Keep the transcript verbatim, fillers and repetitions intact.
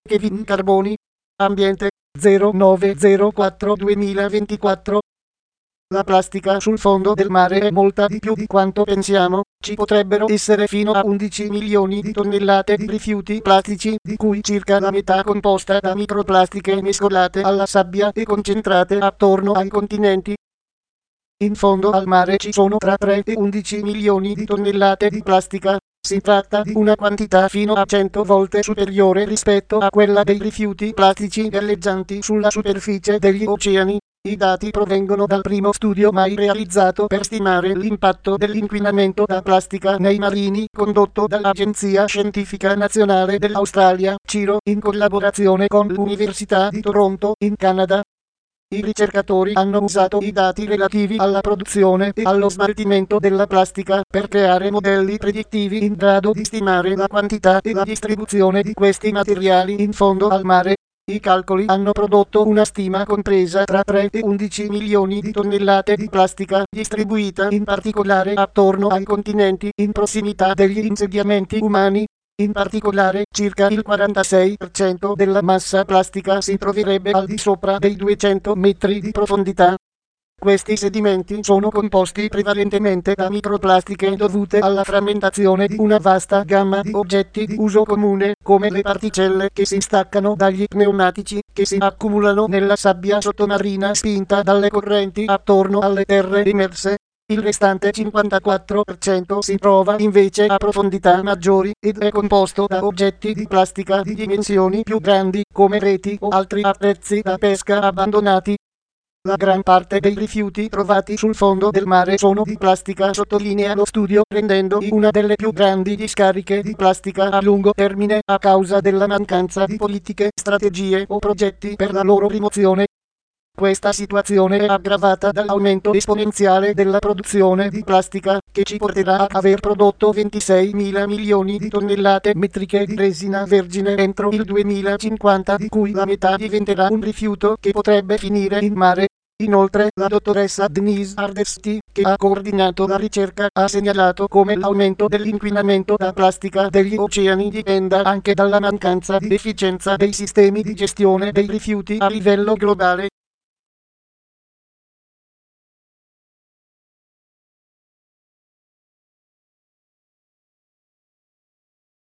Kevin Carboni. Ambiente zero nove zero quattro duemilaventiquattro. La plastica sul fondo del mare è molta di più di quanto pensiamo. Ci potrebbero essere fino a undici milioni di tonnellate di rifiuti plastici, di cui circa la metà composta da microplastiche mescolate alla sabbia e concentrate attorno ai continenti. In fondo al mare ci sono tra tre e undici milioni di tonnellate di plastica. Si tratta di una quantità fino a cento volte superiore rispetto a quella dei rifiuti plastici galleggianti sulla superficie degli oceani. I dati provengono dal primo studio mai realizzato per stimare l'impatto dell'inquinamento da plastica nei marini, condotto dall'Agenzia Scientifica Nazionale dell'Australia, CIRO, in collaborazione con l'Università di Toronto, in Canada. I ricercatori hanno usato i dati relativi alla produzione e allo smaltimento della plastica per creare modelli predittivi in grado di stimare la quantità e la distribuzione di questi materiali in fondo al mare. I calcoli hanno prodotto una stima compresa tra tre e undici milioni di tonnellate di plastica, distribuita in particolare attorno ai continenti in prossimità degli insediamenti umani. In particolare, circa il quarantasei per cento della massa plastica si troverebbe al di sopra dei duecento metri di profondità. Questi sedimenti sono composti prevalentemente da microplastiche dovute alla frammentazione di una vasta gamma di oggetti di uso comune, come le particelle che si staccano dagli pneumatici, che si accumulano nella sabbia sottomarina spinta dalle correnti attorno alle terre emerse. Il restante cinquantaquattro per cento si trova invece a profondità maggiori ed è composto da oggetti di plastica di dimensioni più grandi, come reti o altri attrezzi da pesca abbandonati. La gran parte dei rifiuti trovati sul fondo del mare sono di plastica, sottolinea lo studio, rendendo una delle più grandi discariche di plastica a lungo termine a causa della mancanza di politiche, strategie o progetti per la loro rimozione. Questa situazione è aggravata dall'aumento esponenziale della produzione di plastica, che ci porterà a aver prodotto ventiseimila milioni di tonnellate metriche di resina vergine entro il duemilacinquanta, di cui la metà diventerà un rifiuto che potrebbe finire in mare. Inoltre, la dottoressa Denise Hardesty, che ha coordinato la ricerca, ha segnalato come l'aumento dell'inquinamento da plastica degli oceani dipenda anche dalla mancanza di efficienza dei sistemi di gestione dei rifiuti a livello globale.